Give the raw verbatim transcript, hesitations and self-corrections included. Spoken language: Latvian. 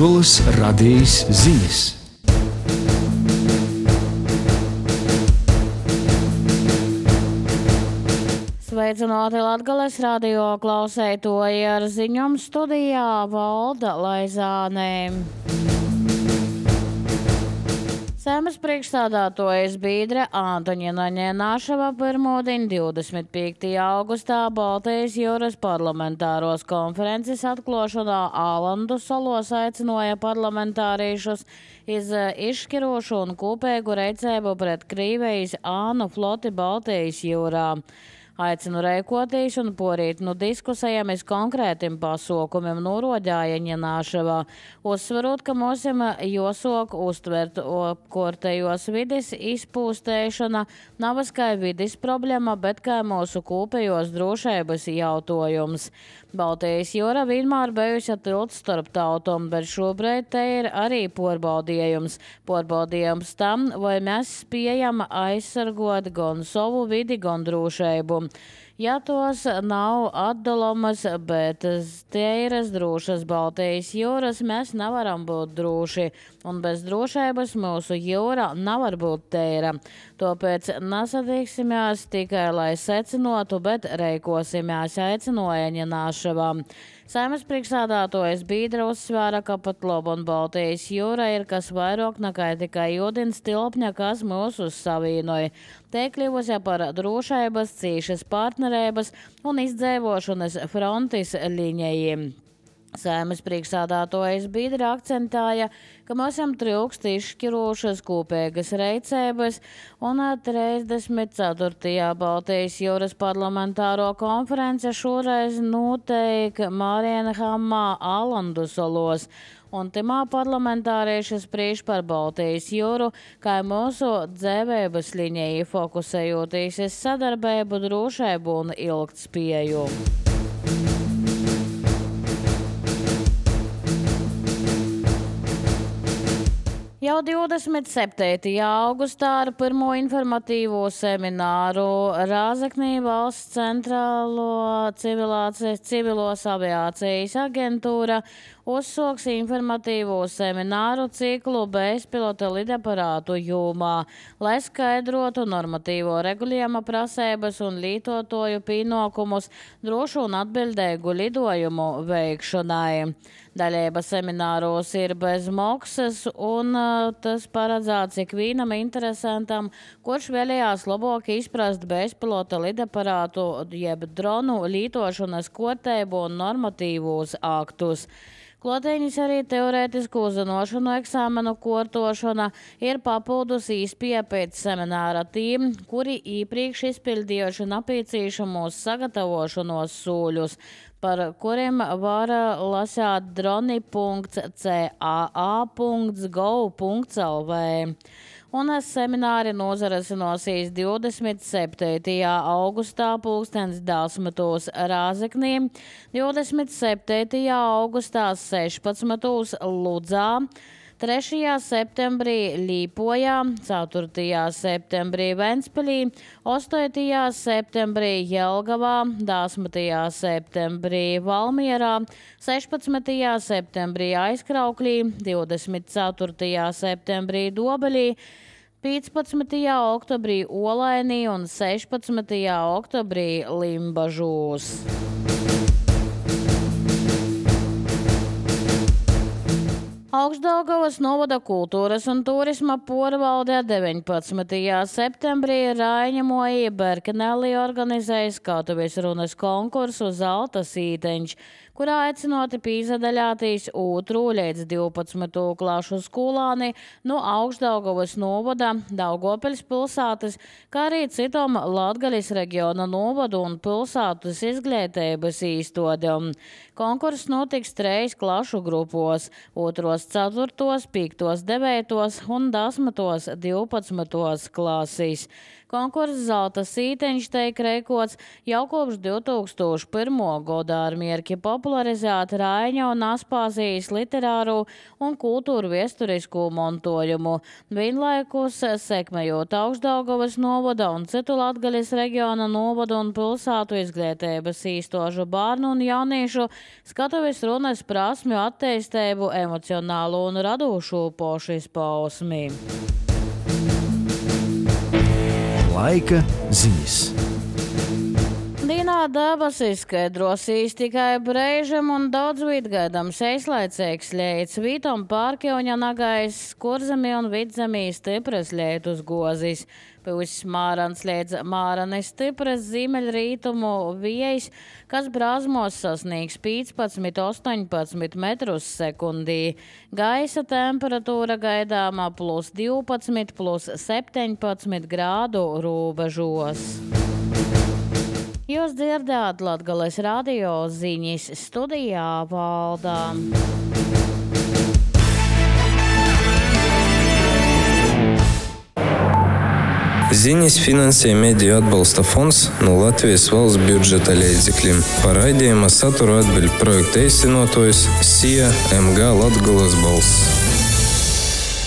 Latgoles radijas ziņas. Sveicināti Latgoles radio klausētoji, ar ziņām studijā Valda Laizāne. Saeimas priekšstādātojas biedre Antoņina Ņenaševa pirmdien, divdesmit piektajā augustā Baltijas jūras parlamentāros konferences atklāšanā Ālandu salos aicināja parlamentāriešus iz izšķirošu un kopīgu rīcību pret Krievijas ānu floti Baltijas jūrā. Aicinu rēkoties un porīt no diskusijām iz konkrētiem pasaukumiem norodāja Ņenaševa, uzsverot, ka mums jāsāk uztvert apkārtējos vides izpūstēšana nav kā vides problēma, bet kā mūsu kopējos drošības jautājums. Baltijas jūra vienmēr bijusi tilts starp tautām, bet šobrīd te ir arī porbaudījums. Porbaudījums tam, vai mēs spējam aizsargot gan savu vidi, gan drošību. Ja tos nav atdalamas, bet teiras drošas Baltijas jūras, mēs nevaram būt droši, un bez drošības mūsu jūra nevar būt teira. Tāpēc nesadīksimies tikai, lai secinotu, bet reikosimies, aicināja Ņenaševa. Saeimas priekšsādātojas biedre uzsvēra, ka pat labam Baltijas jūra ir kas vairāk nekā tikai ūdens tilpņa, kas mūs savienoja. Te kļuvusi par drošības, cīšas partnerības un izdzīvošanas frontes līnijiem. Saeimas priekšsādātojas biedre akcentēja, ka mums trūkst izšķirošas kopīgas rīcības, un trīsdesmit ceturtajā Baltijas jūras parlamentāro konference šoreiz notiek Marienhamā Ālandu salos. Un timā parlamentārieši spriež par Baltijas jūru, kā mūsu dzīvības līniju fokusējoties uz sadarbību, drošību un ilgtspēju. Jau divdesmit septītajā augustā ar pirmo informatīvo semināru Rāzaknī valsts centrālo civilos aviācijas aģentūra uzsāks informatīvo semināru ciklu bezpilota lidaparātu jomā, lai skaidrotu normatīvo regulējuma prasības un lietotāju pienākumus drošu un atbildīgu lidojumu veikšanai. Dalība semināros ir bez maksas, un tas paredzēts ikvienam interesantam, kurš vēlējās labāk izprast bezpilota lidaparātu jeb dronu lietošanas kārtību un normatīvos aktus. Klotēņas arī teorētisku zināšanu eksāmenu kārtošana ir papildus īspēja pēc semināra tiem, kuri iepriekš izpildījuši nepieciešamos sagatavošanos soļus, par kuriem var lasīt droni punkts c a a punkts gov punkts l v. Un semināri nozarasinosies divdesmit septītajā augustā pulkstens desmitos Rāzaknī, divdesmit septītajā augustā sešpadsmitos Ludzā, trešajā septembrī Līpojā, ceturtajā septembrī Ventspilī, astotajā septembrī Jelgavā, desmitajā septembrī Valmierā, sešpadsmitajā septembrī Aizkrauklī, divdesmit ceturtajā septembrī Dobelī, piecpadsmitajā oktobrī Olainī un sešpadsmitajā oktobrī Limbažos. Augstdaugavas novada kultūras un turisma porvaldē deviņpadsmitajā septembrī Raiņamoja Berkenelī organizēja skatuves runas konkursu Zelta sīteņš, kurā aicināti pīzadaļātīs otro līdz divpadsmito klašu skolāni no Augstdaugavas novada, Daugavpils pilsētas, kā arī citom Latgalis reģiona novadu un pilsētas izglītības īstodēm. Konkurss notiks trejas klašu grupos – otros, ceturtos, piektos, devītos un desmitos, divpadsmitos klasīs. konkurss Zelta sīteņš tiek rēkots jau kopš divi tūkstoši pirmā gada ar mierki popularizēt Raiņa un Aspāzijas literāru un kultūru viesturisku montojumu. Vienlaikus sekmējot Augšdaugavas novada un citu Latgaļas reģiona novadu un pilsētu izglītības īstožu bērnu un jauniešu skatuves runas prasmju attīstību, emocionālu un radošu pošu izpausmi. Laika ziņas. Dienā dabas izskaidrosīs tikai brēžam un daudz vidgaidams eizlaicīgs ļēts. Vītom pārkjauņa nagais, kurzemī un vidzemī stipras ļētus gozis. Pēc mārans līdz māranis stipras ziemeļrītumu viejas, kas brāzmos sasniegs piecpadsmit līdz astoņpadsmit metrus sekundī. Gaisa temperatūra gaidāmā plus divpadsmit, plus septiņpadsmit grādu robežos. Jūs dzirdāt Latgales radio ziņas, studijā Valdā. Ziņas finansē Mediju atbalsta fonds no Latvijas valsts budžeta līdzekļiem. Par raidījuma saturu atbild projekta īstenotājs S I A M G Latgales balss.